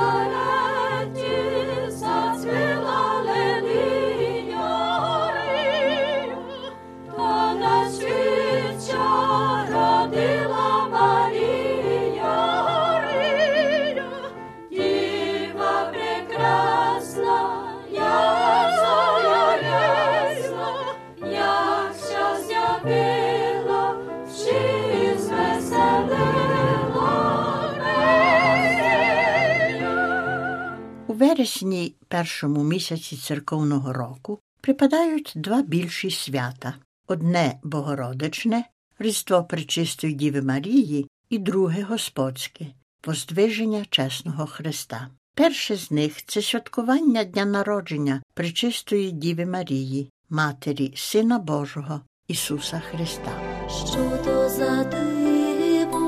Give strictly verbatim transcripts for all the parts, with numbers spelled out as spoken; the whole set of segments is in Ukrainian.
У вересні, першому місяці церковного року, припадають два більші свята. Одне – Богородичне, Різдво Пречистої Діви Марії, і друге – Господське – Воздвиження Чесного Христа. Перше з них – це святкування дня народження Пречистої Діви Марії, Матері Сина Божого Ісуса Христа. Що то за диво,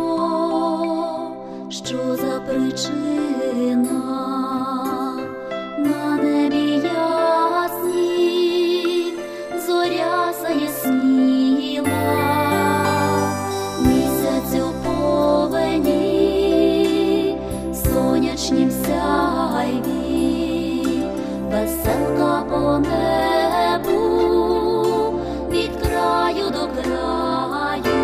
що за причина? На небі ясні зоря заясніла, місяць у повені, сонячнім сяйві, веселка по небу, від краю до краю.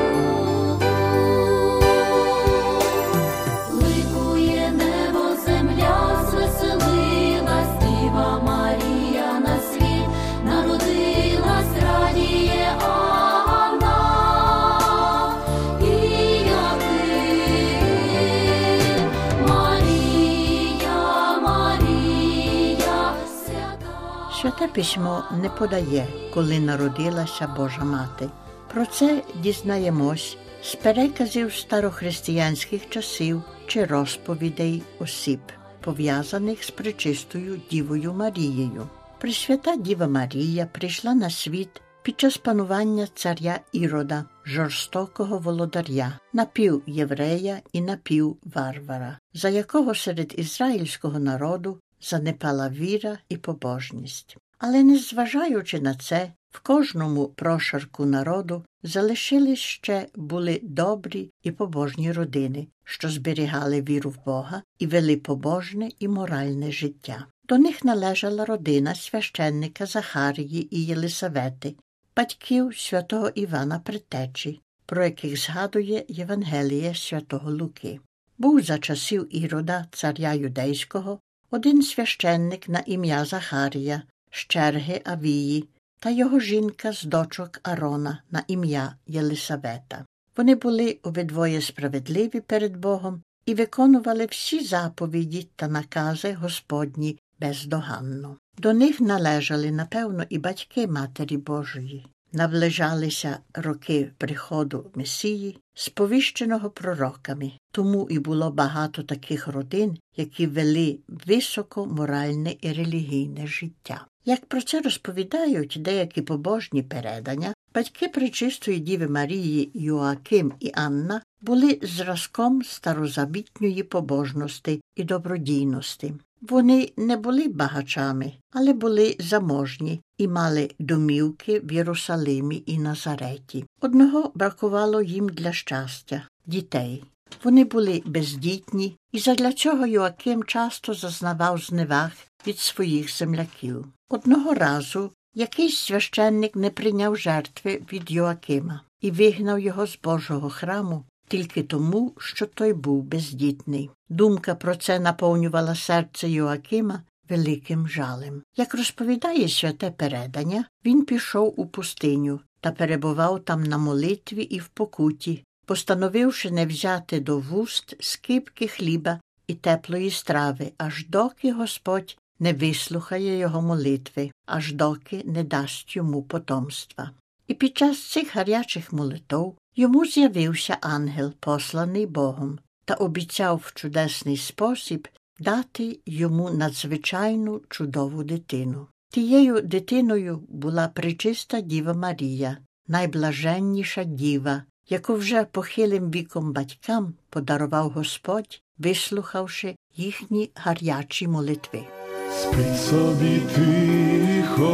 Ликує небо, земля звеселилась, Діва Марія на світ народилась, радіє Анна і Яким. Марія, Марія, свята. Святе письмо не подає, коли народилася Божа Мати. Про це дізнаємось з переказів старохристиянських часів чи розповідей осіб, пов'язаних з Пречистою Дівою Марією. Пресвята Діва Марія прийшла на світ під час панування царя Ірода, жорстокого володаря, напівєврея і напівварвара, за якого серед ізраїльського народу занепала віра і побожність. Але незважаючи на це, в кожному прошарку народу залишились ще були добрі і побожні родини, що зберігали віру в Бога і вели побожне і моральне життя. До них належала родина священника Захарії і Єлисавети, батьків святого Івана Предтечі, про яких згадує Євангеліє святого Луки. Був за часів Ірода, царя юдейського, один священник на ім'я Захарія, з черги Авії, та його жінка з дочок Арона на ім'я Єлисавета. Вони були обидвоє справедливі перед Богом і виконували всі заповіді та накази Господні бездоганно. До них належали, напевно, і батьки Матері Божої. Наближалися роки приходу Месії, сповіщеного пророками. Тому і було багато таких родин, які вели високо моральне і релігійне життя. Як про це розповідають деякі побожні передання, батьки Пречистої Діви Марії Йоаким і Анна були зразком старозавітньої побожності і добродійності. Вони не були багачами, але були заможні і мали домівки в Єрусалимі і Назареті. Одного бракувало їм для щастя – дітей. Вони були бездітні, і задля цього Йоаким часто зазнавав зневаг від своїх земляків. Одного разу якийсь священник не прийняв жертви від Йоакима і вигнав його з Божого храму тільки тому, що той був бездітний. Думка про це наповнювала серце Йоакима великим жалем. Як розповідає святе передання, він пішов у пустиню та перебував там на молитві і в покуті, постановивши не взяти до вуст скипки хліба і теплої страви, аж доки Господь не вислухає його молитви, аж доки не дасть йому потомства. І під час цих гарячих молитов йому з'явився ангел, посланий Богом, та обіцяв в чудесний спосіб дати йому надзвичайну чудову дитину. Тією дитиною була Пречиста Діва Марія, найблаженніша діва, яку вже похилим віком батькам подарував Господь, вислухавши їхні гарячі молитви. Спить собі тихо,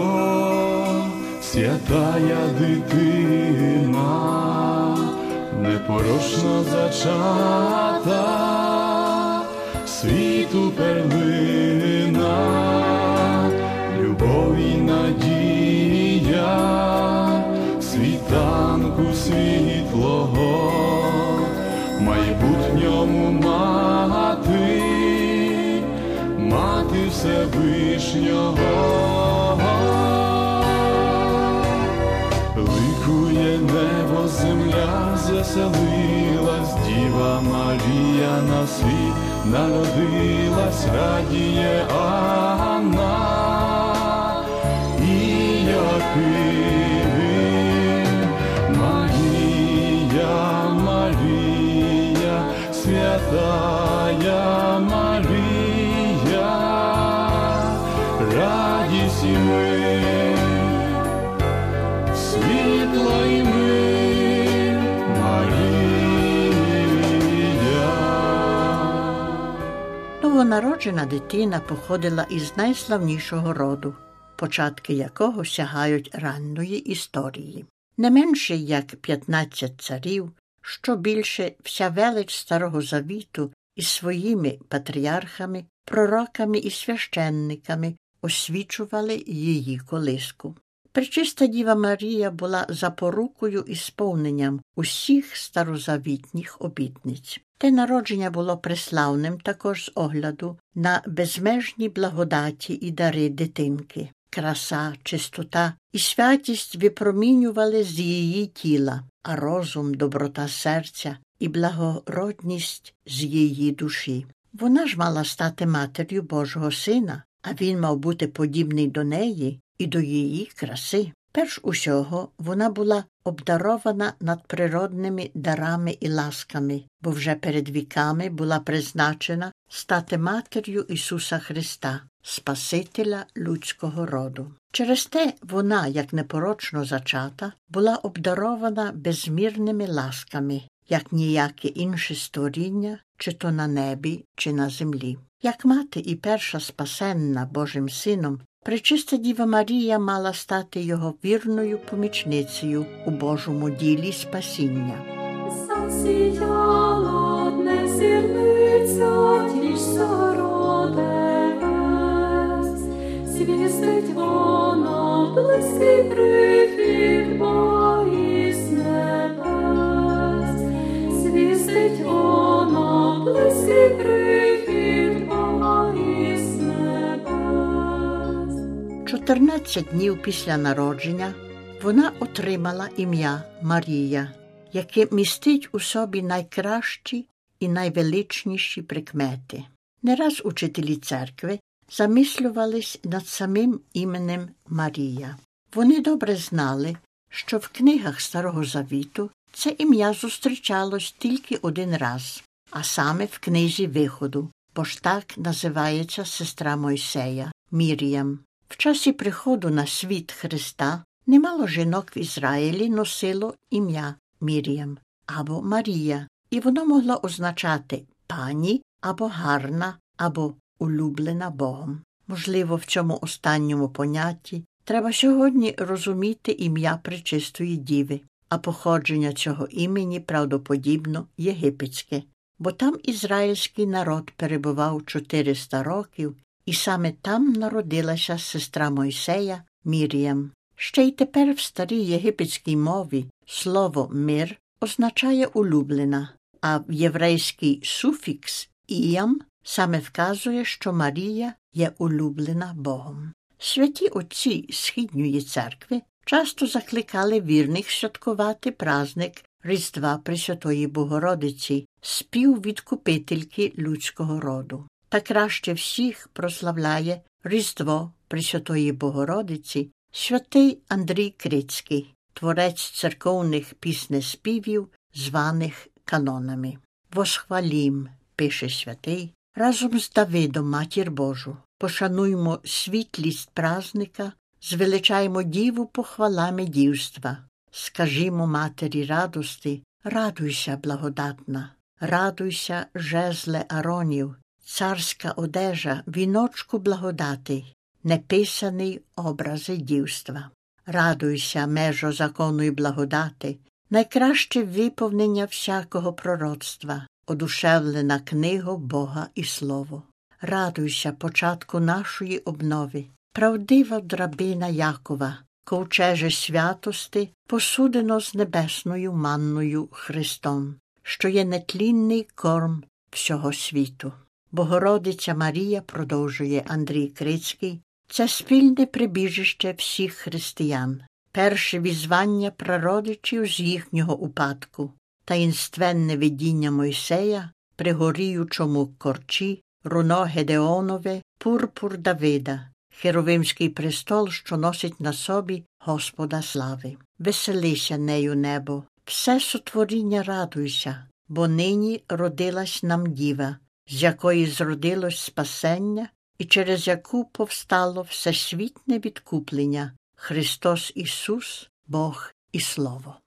святая дитина, непорочно зачата, світу перлина, любов і надія, світанку світлого, майбутньому мати, мати Всевишнього. Ликує небо, земля звеселилась, Діва Марія на світ народилась, радіє Анна і Яким. Марія, Марія, святая Марія, радість і мир, світло і мир, Марія. Новонароджена дитина походила із найславнішого роду, початки якого сягають ранньої історії. Не менше як п'ятнадцять царів, що більше вся велич Старого Завіту із своїми патріархами, пророками і священниками освічували її колиску. Пречиста Діва Марія була запорукою і сповненням усіх старозавітніх обітниць. Те народження було преславним також з огляду на безмежні благодаті і дари дитинки. Краса, чистота і святість випромінювали з її тіла, а розум, доброта серця і благородність з її душі. Вона ж мала стати матір'ю Божого Сина, а він мав бути подібний до неї і до її краси. Перш усього, вона була обдарована надприродними дарами і ласками, бо вже перед віками була призначена стати матір'ю Ісуса Христа, Спасителя людського роду. Через те вона, як непорочно зачата, була обдарована безмірними ласками, як ніяке інше створіння, чи то на небі, чи на землі. Як мати і перша спасенна Божим Сином, Пречиста Діва Марія мала стати його вірною помічницею у Божому ділі спасіння. Засіяла дне зірниця, ті ж зародилась, свістить вона близький прихід Бога із небес, свістить вона близький прихід Бога із небес. Чотирнадцять днів після народження вона отримала ім'я Марія, яке містить у собі найкращі і найвеличніші прикмети. Не раз учителі церкви замислювались над самим іменем Марія. Вони добре знали, що в книгах Старого Завіту це ім'я зустрічалось тільки один раз, а саме в книзі Виходу, бо ж так називається сестра Мойсея – Мір'ям. В часі приходу на світ Христа немало жінок в Ізраїлі носило ім'я Мір'ям або Марія, і воно могло означати «пані» або «гарна» або «улюблена Богом». Можливо, в цьому останньому понятті треба сьогодні розуміти ім'я Пречистої Діви, а походження цього імені правдоподібно єгипетське, бо там ізраїльський народ перебував чотириста років, і саме там народилася сестра Мойсея Мір'ям. Ще й тепер в старій єгипетській мові слово «мир» означає «улюблена», а в єврейський суфікс «іям» саме вказує, що Марія є улюблена Богом. Святі отці Східньої церкви часто закликали вірних святкувати праздник Різдва Пресвятої Богородиці, співвідкупительки людського роду. Та краще всіх прославляє Різдво Пресвятої Богородиці святий Андрій Крицький, творець церковних піснеспівів, званих канонами. «Восхвалім», пише святий, разом з Давидом Матір Божу. Пошануймо світлість празника, звеличаймо Діву похвалами дівства. Скажімо Матері радости, радуйся, благодатна, радуйся, жезле Аронів, царська одежа, віночку благодати, неписаний образи дівства. Радуйся, межо закону й благодати, найкраще виповнення всякого пророцтва. одушевлена книго Бога і Слово. Радуйся початку нашої обнови, правдива драбина Якова, ковчеже святости, посудено з небесною манною Христом, що є нетлінний корм всього світу. Богородиця Марія, продовжує Андрій Крицький, це спільне прибіжище всіх християн, перше візвання прародичів з їхнього упадку, таїнственне видіння Мойсея при горіючому корчі, руно Гедеонове, пурпур Давида, херовимський престол, що носить на собі Господа слави. Веселися нею, небо, все сотворіння радуйся, бо нині родилась нам діва, з якої зродилось спасення і через яку повстало всесвітне відкуплення, Христос Ісус, Бог і Слово.